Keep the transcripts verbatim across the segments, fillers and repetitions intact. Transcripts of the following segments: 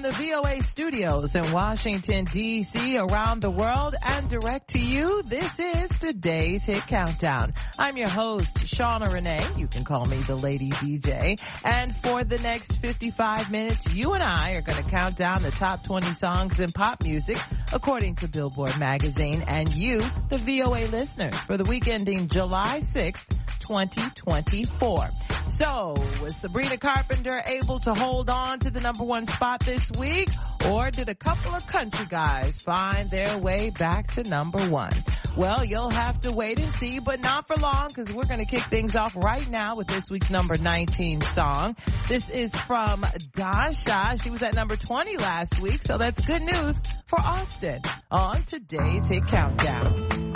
the V O A studios in Washington, D C, around the world, and direct to you, this is today's Hit Countdown. I'm your host, Shauna Renee. You can call me the Lady D J. And for the next fifty-five minutes, you and I are going to count down the top twenty songs in pop music, according to Billboard magazine, and you, the V O A listeners, for the week ending July sixth, twenty twenty-four. So, was Sabrina Carpenter able to hold on to the number one spot this week? Or did a couple of country guys find their way back to number one? Well, you'll have to wait and see, but not for long, because we're going to kick things off right now with this week's number nineteen song. This is from Dasha. She was at number twenty last week, so that's good news for Austin on today's Hit Countdown.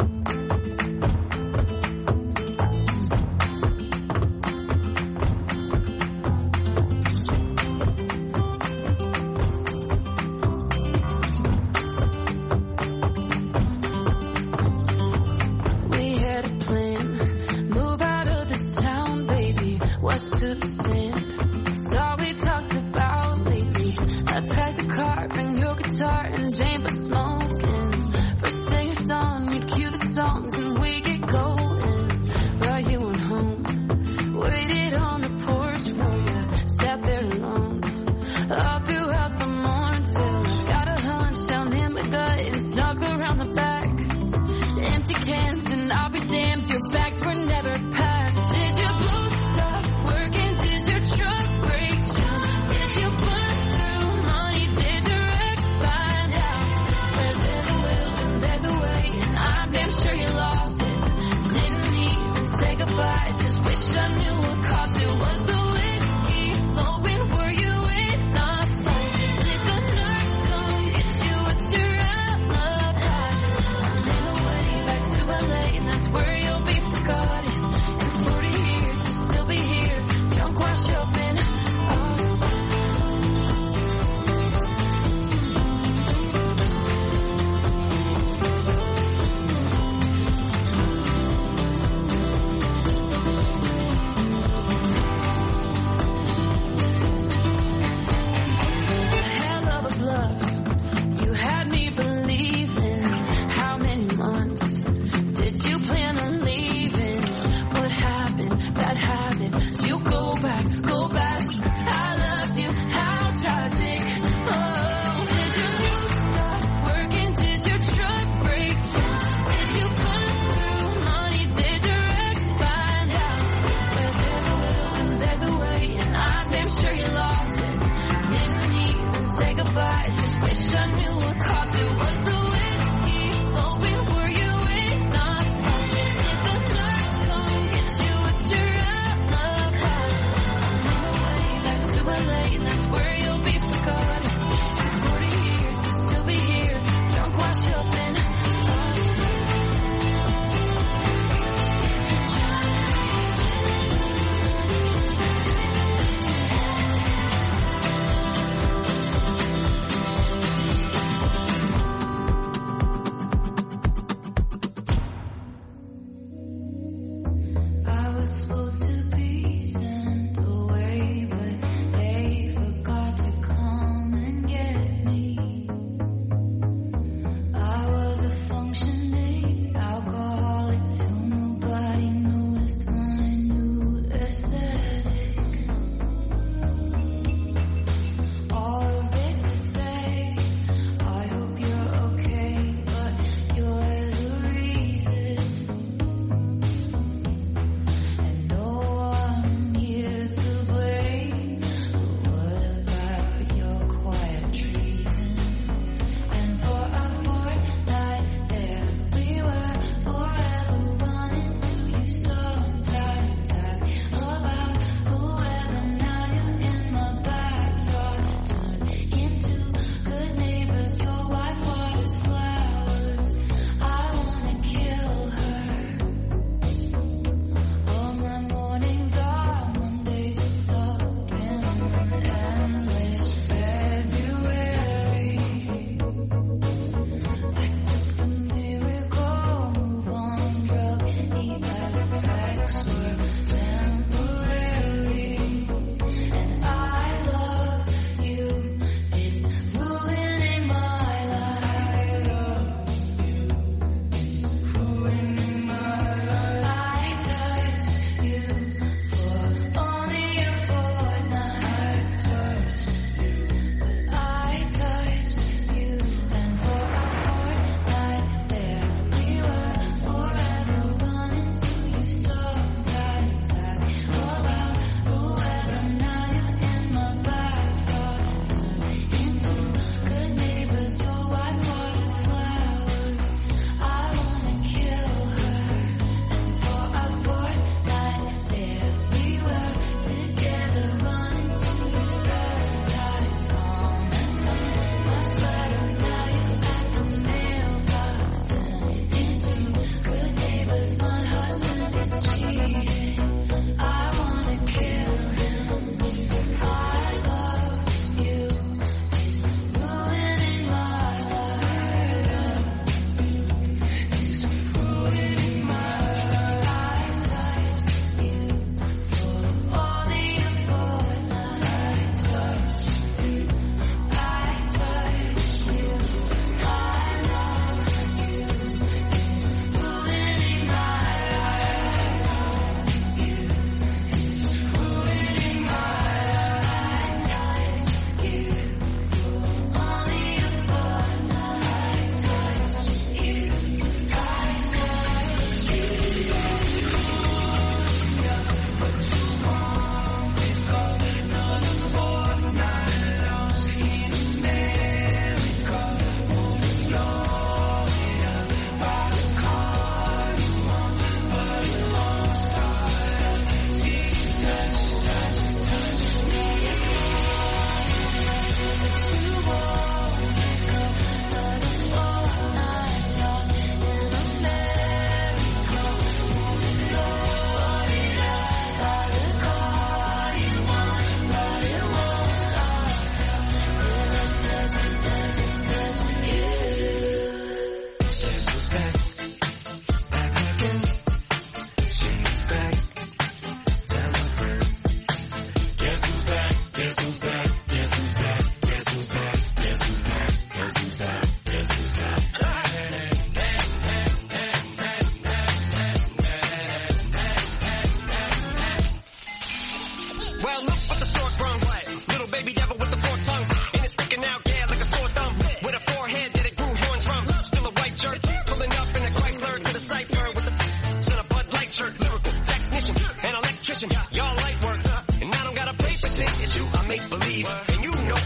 To the sand, it's all we talked about lately. I packed the car, bring your guitar and Jane for smoking. First thing it's on, you cue the songs and we get going. Brought you on home, waited on the porch for you, sat there alone all throughout the morning till I got a hunch down in my gut and snuck around the back. Empty cans and I'll be damned, your bags were never packed. Did your boots stop working? Did your truck break down? Did you burn through money? Did your ex find out? Where there's a will and there's a way, and I'm damn sure you lost it. Didn't even say goodbye, just wish I knew what caused it. Was the whiskey flowing? Were you in a fight? Did the nurse come get you? What's your alibi? I'm in the way back to L A, and that's where you'll be forgotten. In forty years you'll still be here, drunk, washed up in Austin. Hell of a bluff, you had me believing. How many months did you plan on leaving? What happened? Bad habits. You go back, go back. I loved you. How tragic. Oh, did your boots stop working? Did your truck break down? Did you burn through money? Did your ex find out? Where there's a will and there's a way, and I'm damn sure you lost it. Didn't even say goodbye, just wish I knew what caused it. Was the whiskey flowing? Were you in a fight? Did the nurse come get you? What's your alibi? I'm in the way back to L A, and that's where you'll be forgotten. In forty years you'll still be here, drunk, washed up in Austin.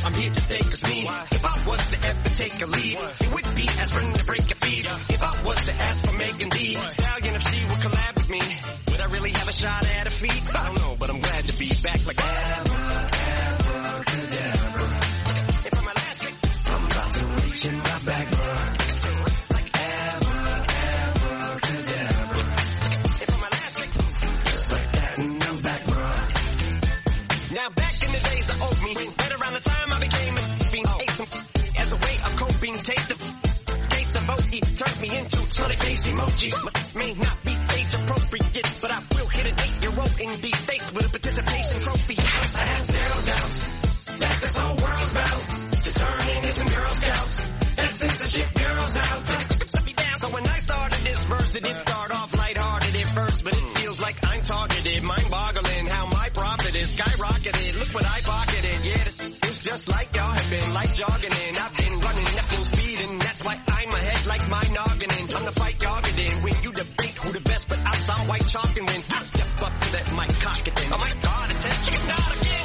I'm here to stay, cause me, if I was to ever take a lead, it would be aspirin to break a feed. If I was to ask for Megan Thee Stallion, if she would collab with me, would I really have a shot at her feet? I don't know, but I'm glad to be back like ever, ever, ever. If I'm elastic, I'm about to reach in my bag, bro. Like ever, ever, ever. If I'm elastic, just like that, and I'm back, bro. Now back in the days of old me, right around the time I became a fiend, ate some as a way of coping, taste of taste of O E turned me into smiley face emoji. May not be age appropriate, but I will hit an eight-year-old in the face with a participation trophy. Yes, I have zero doubts that this whole world's about to turn into some Girl Scouts and censorship girls out. Set me down. So when I started this verse, it did start off lighthearted at first, but it feels like I'm targeted, mind-boggling how my profit is skyrocketed. Look what I pocketed, yeah, it's just like y'all have been like jogging in. I've been running at full speed, and that's why I'm ahead like my noggin. I'm the fight y'all get in when you debate who the best, but I sound white chalk, and when I step up to that mic, cock it in. Oh my God, it's a chicken nod again.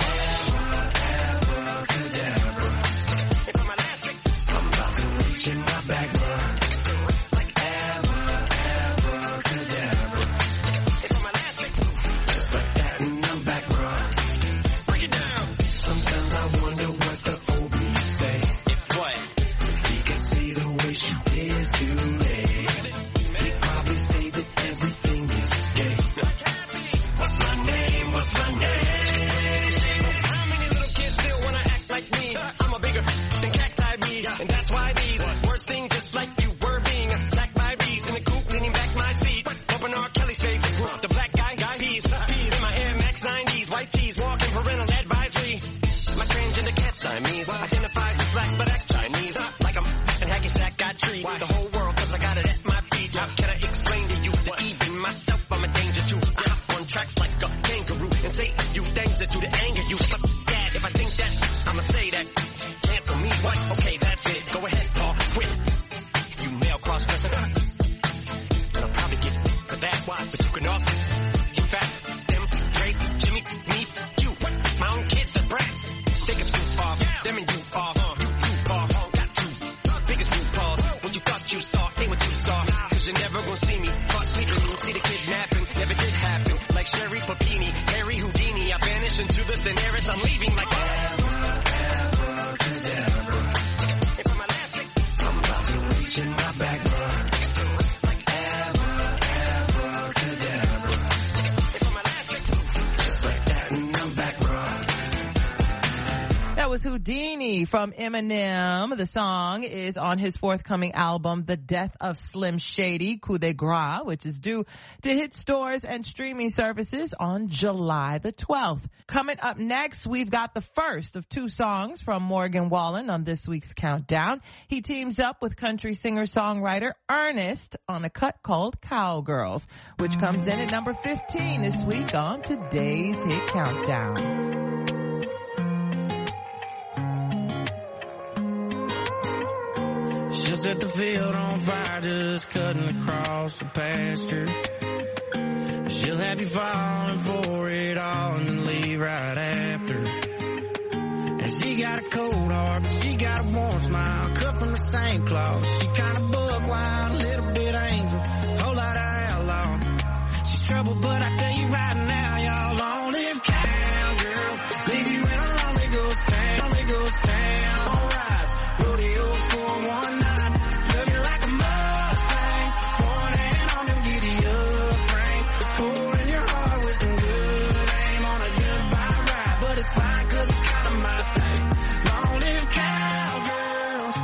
If I'm elastic, I'm about to reach in my bag, bro. Like ever, ever, ever. If I'm elastic, just like that, and I'm back, bro. Break it down. Sometimes I wonder what the old me say. If what? If he could see the way she is today, he'd probably say that everything is gay. What's my name? What's my name? How many little kids still wanna act like me? I'm a bigger than cacti me, and that's why these words sing just like you were being attacked by bees in the coop, leaning back my seat. Open R. Kelly's favorite group, the black guy, guy he's peas in my Air Max nineties, white tees, walking parental advisory. My transgender cat Siamese identifies as black but acts Chinese, like I'm and hacky sack got treat the whole world cause I got it at my feet. How can I explain to you that even myself I'm a danger to? I hop on tracks like a kangaroo and say a few things that do to anger you. Fuck that, if I think that, I'ma say that. Cancel me, what? Okay, that's it. Go ahead, Paul, quit. You male cross-dresser. And I'll probably get for that, why? But you can all in fact, them, Drake, Jimmy, me, you. My own kids that brag. Take a scoop off, them and you off. You two off, got two. Biggest new pause. What you thought you saw ain't what you saw. Cause you're never gonna see me caught sleeping. See the kids napping, never did happen. Like Sherry Papini, Harry Houdini. I vanish into the Daenerys, I'm leaving like ever, ever, ever. If I'm elastic, I'm about to reach in my bag, bro. Like ever, ever, ever. If I'm elastic, just like that, and I'm back, bro. That was Houdini from Eminem. The song is on his forthcoming album, The Death of Slim Shady, Coup de Grace, which is due to hit stores and streaming services on July the twelfth. Coming up next, we've got the first of two songs from Morgan Wallen on this week's Countdown. He teams up with country singer-songwriter Ernest on a cut called Cowgirls, which comes in at number fifteen this week on today's Hit Countdown. She'll set the field on fire just cutting across the pasture. She'll have you falling for it all and then leave right after. And she got a cold heart, but she got a warm smile, cut from the same cloth. She kind of buck wild, a little bit angel, whole lot of outlaw. She's trouble, but I tell you right now, y'all long live cowgirl. Leave you in a lonely ghost town, lonely ghost town. On rise, rodeo for one night. Love you like a Mustang, one hand on them giddy up frames. Hole in your heart with some good aim on a goodbye ride. But it's fine cause it's kind of my thing. Long live cowgirls.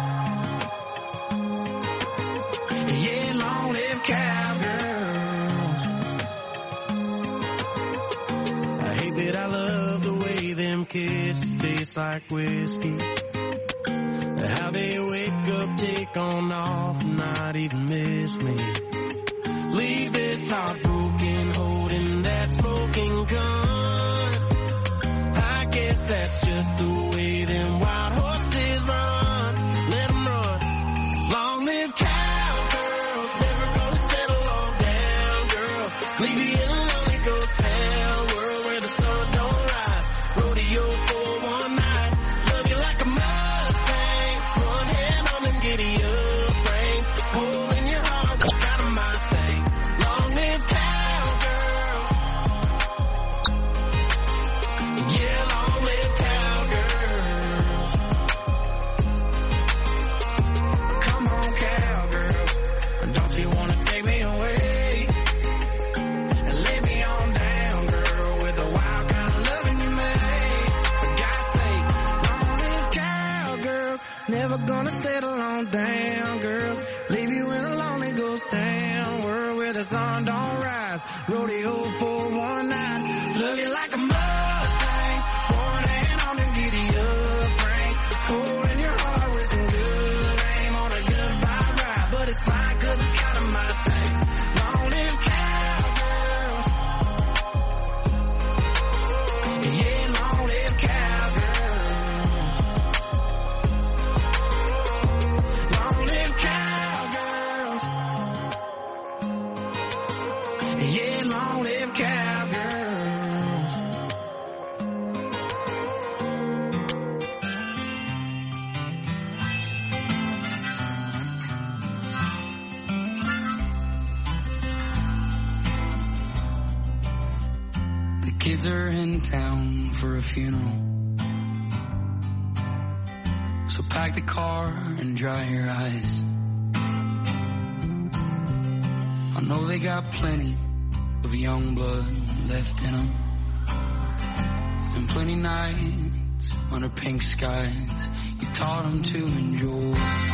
Yeah, long live cowgirls. I hate that I love the way them kisses taste like whiskey. How they wake up, take on off, and not even miss me. Leave this heartbroken, holding that smoking gun. I guess that's just the way them wild horses run. Let them run. Long live cowgirls, never gonna settle all down, girls. Leave you in a lonely ghost town, world where the sun don't rise. Rodeo for one night, love you like a eyes. Rodeo for one night. Love you like a Mustang. One hand on the giddy up reins. Cold in your heart with some good aim on a goodbye ride. But it's fine cause it's kind of my thing. Long live cowgirls. Yeah, long live cowgirls. Long live cowgirls. Yeah, long live cowgirls. The kids are in town for a funeral, so pack the car and dry your eyes. I know they got plenty of young blood left in them, and plenty nights under pink skies you taught them to enjoy.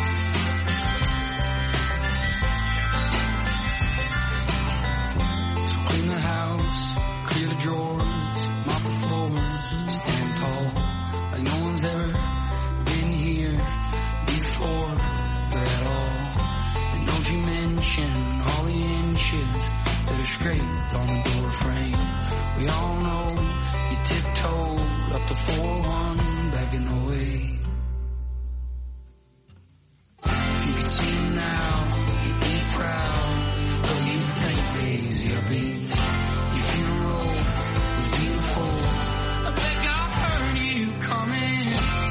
So clean the house, clear the drawers, mop the floors, stand tall like no one's ever been here before at all. And don't you mention all the inches that are scraped on the door frame. We all know you tiptoed up to four one back in the way. If you could see me now, you'd be proud. Though you think crazy I'll be. Your funeral was beautiful. I bet God heard you coming.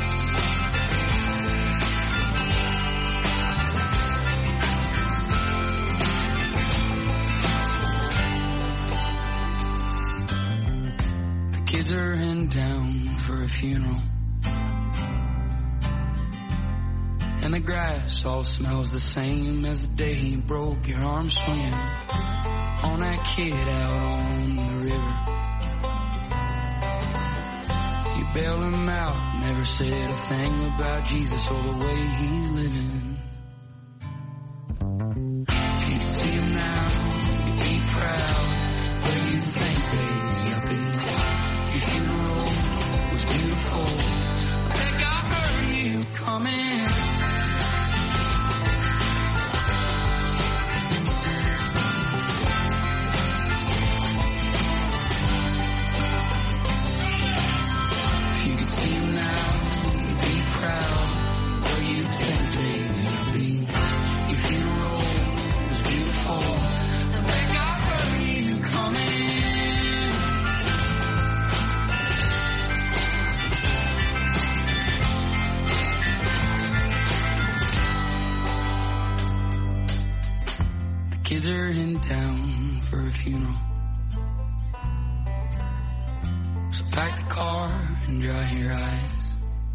Kids are in town for a funeral, and the grass all smells the same as the day you broke your arm swinging on that kid out on the river. You bailed him out, never said a thing about Jesus or the way he's living. If you could see him now, you'd be proud. Where you think crazy I'll be. Your funeral was beautiful. I think I heard you coming. If you could see him now, you'd be proud. Where you think crazy I'll be. Your funeral was beautiful. I think I heard you coming. Kids are in town for a funeral, so pack the car and dry your eyes.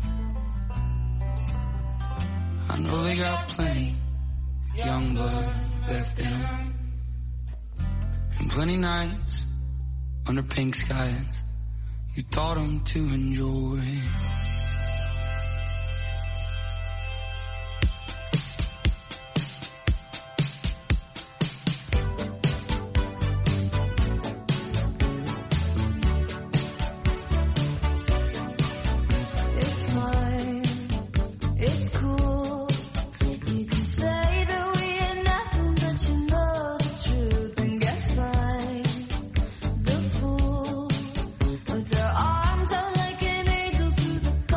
I know they got plenty young blood left in them, and plenty nights under pink skies you taught them to enjoy. It's fine, it's cool. You can say that we ain't nothing, but you know the truth. And guess I'm the fool with her arms out like an angel through the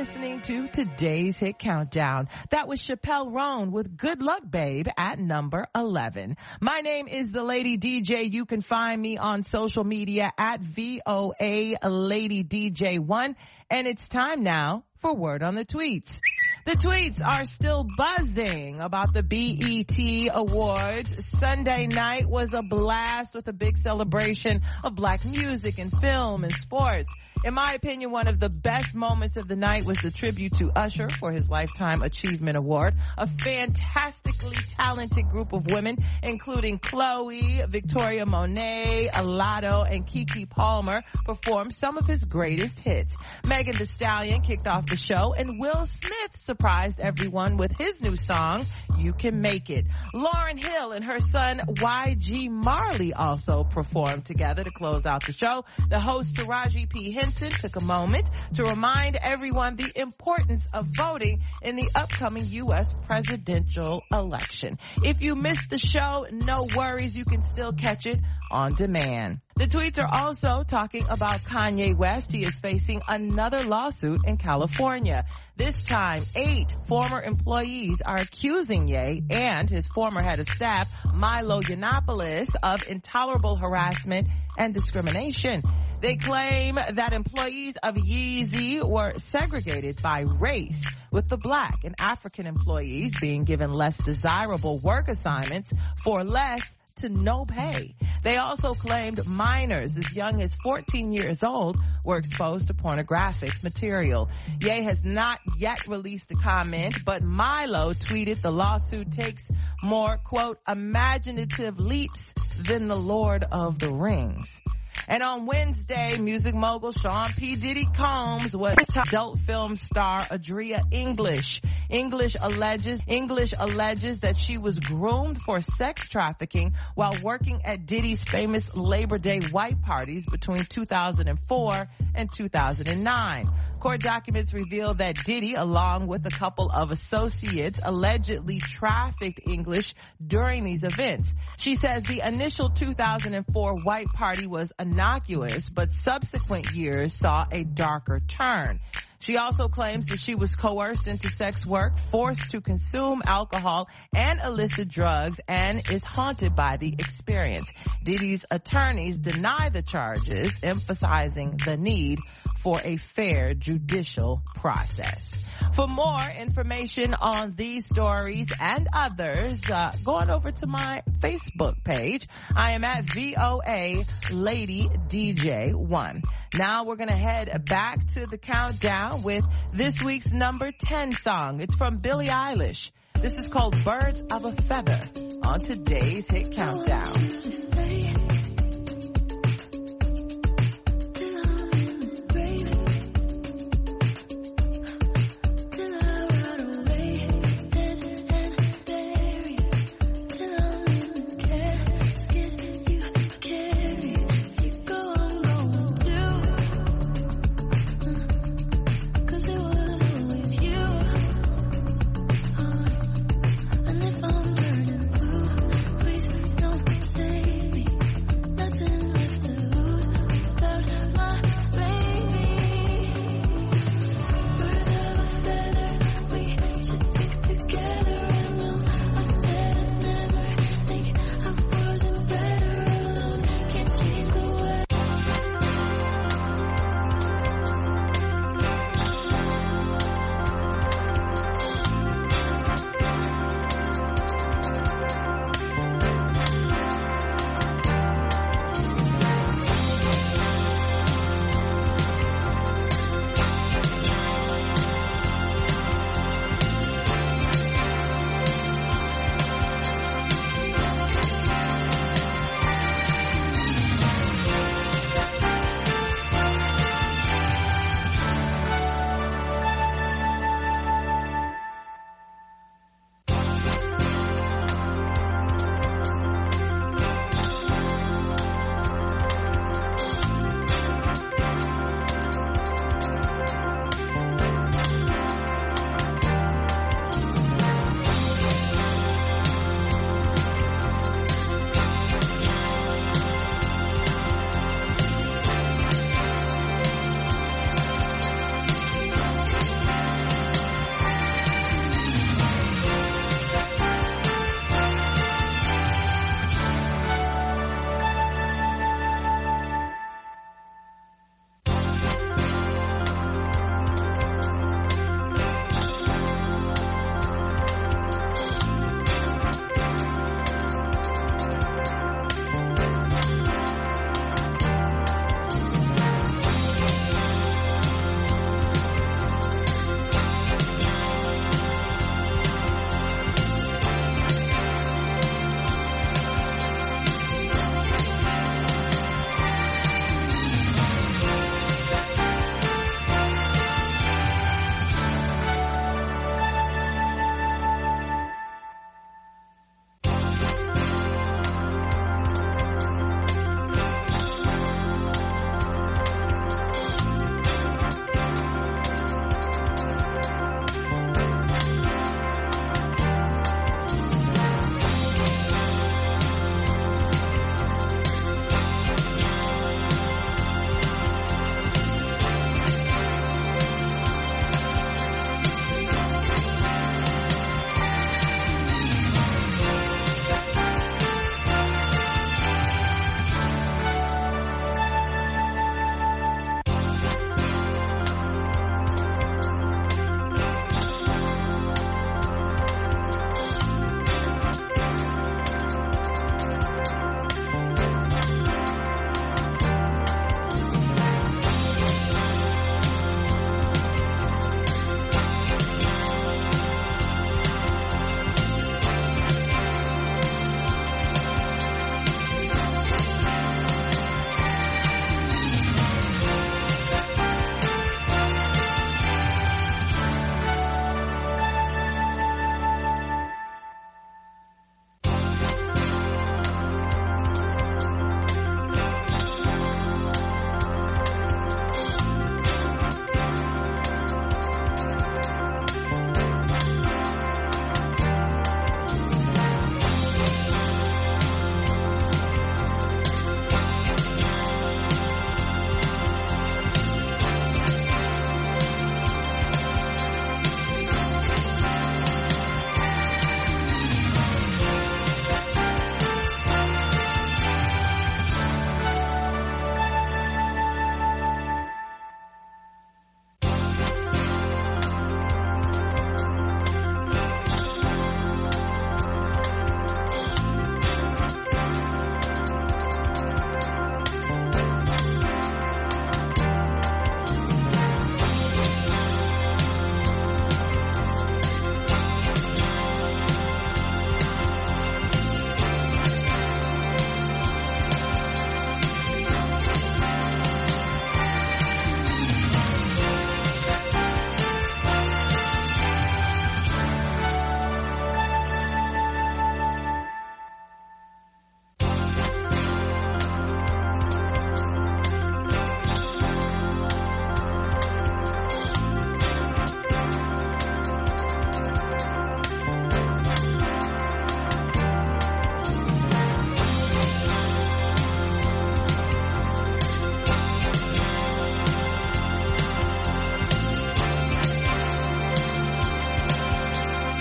listening to today's Hit Countdown. That was Chappelle Roan with Good Luck Babe at number eleven. My name is the Lady D J. You can find me on social media at V O A Lady D J one. And it's time now for Word on the Tweets. The tweets are still buzzing about the B E T Awards. Sunday night was a blast with a big celebration of black music and film and sports. In my opinion, one of the best moments of the night was the tribute to Usher for his Lifetime Achievement Award. A fantastically talented group of women, including Chloe, Victoria Monet, Alato, and Keke Palmer, performed some of his greatest hits. Megan Thee Stallion kicked off the show, and Will Smith surprised everyone with his new song, You Can Make It. Lauryn Hill and her son Y G Marley also performed together to close out the show. The host Taraji P. Henson took a moment to remind everyone the importance of voting in the upcoming U S presidential election. If you missed the show, no worries, you can still catch it on demand. The tweets are also talking about Kanye West. He is facing another lawsuit in California. This time, eight former employees are accusing Ye and his former head of staff, Milo Yiannopoulos, of intolerable harassment and discrimination. They claim that employees of Yeezy were segregated by race, with the black and African employees being given less desirable work assignments for less to no pay. They also claimed minors as young as fourteen years old were exposed to pornographic material. Ye has not yet released a comment, but Milo tweeted the lawsuit takes more, quote, imaginative leaps than the Lord of the Rings. And on Wednesday, music mogul Sean P. Diddy Combs was adult film star Adria English. English alleges, English alleges that she was groomed for sex trafficking while working at Diddy's famous Labor Day white parties between two thousand four and two thousand nine. Court documents reveal that Diddy, along with a couple of associates, allegedly trafficked English during these events. She says the initial two thousand four white party was innocuous, but subsequent years saw a darker turn. She also claims that she was coerced into sex work, forced to consume alcohol and illicit drugs, and is haunted by the experience. Diddy's attorneys deny the charges, emphasizing the need for a fair judicial process. For more information on these stories and others, uh, go on over to my Facebook page. I am at V O A Lady D J one. Now we're going to head back to the countdown with this week's number ten song. It's from Billie Eilish. This is called Birds of a Feather on today's Hit Countdown.